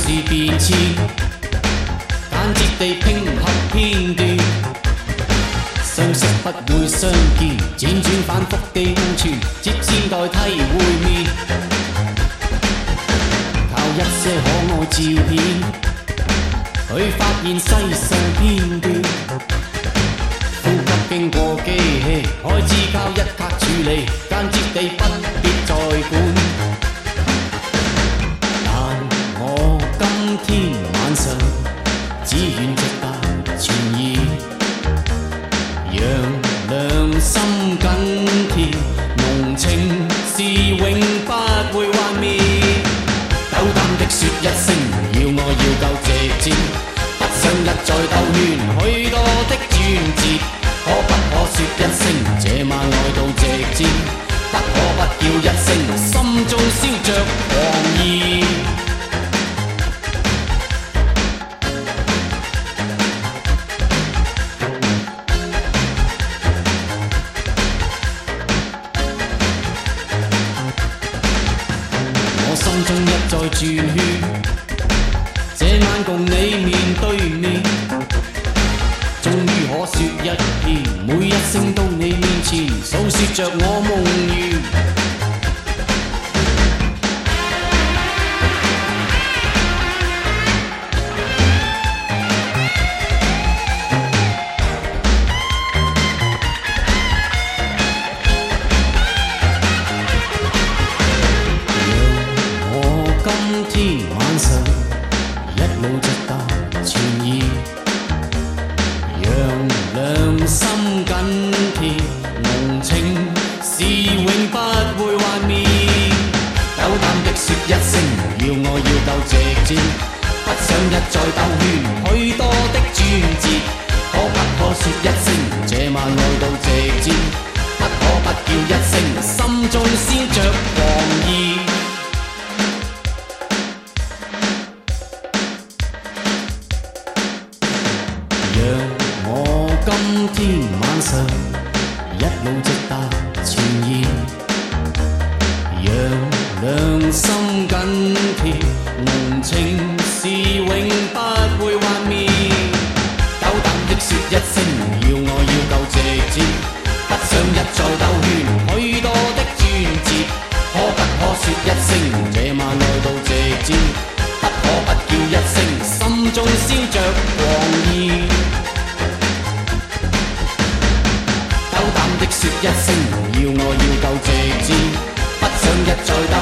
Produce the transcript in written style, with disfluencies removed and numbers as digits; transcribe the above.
事變遷，間接地拼合片段，相識不會相見，輾轉反覆地互傳，接線代替會面，靠一些可愛照片去發現世上片段。呼吸經過機器，開支靠一格處理，間接地不必再管。但我今天晚上只願直達全意，讓兩心緊貼，濃情是永不會幻滅。斗膽的說一聲，要愛要夠直接，不想一再兜圈，許多的轉折。可不可說一聲，這晚愛到直接？不可不叫一聲，心中燒着狂意。我心中一再轉圈，這晚共你面對面。終於可說一遍，每一聲到你面前，訴說着我夢願。讓我今天晚上一路直達全意。兩心緊貼，濃情是永不會幻滅。斗膽的說一聲，要愛要夠直接，不想一再兜圈，許多的轉折。可不可說一聲，這晚愛到直接？不可不叫一聲，心中燒着狂意。今天晚上一路直達全意，讓兩心緊貼，濃情是永不會幻滅。斗膽的說一聲，要愛要夠直接，不想一再兜圈，許多的轉折。可不可說一聲，這晚愛到直接？不可不叫一聲，心中燒着狂意。斗膽的說一聲，要愛要夠直接，不想一再兜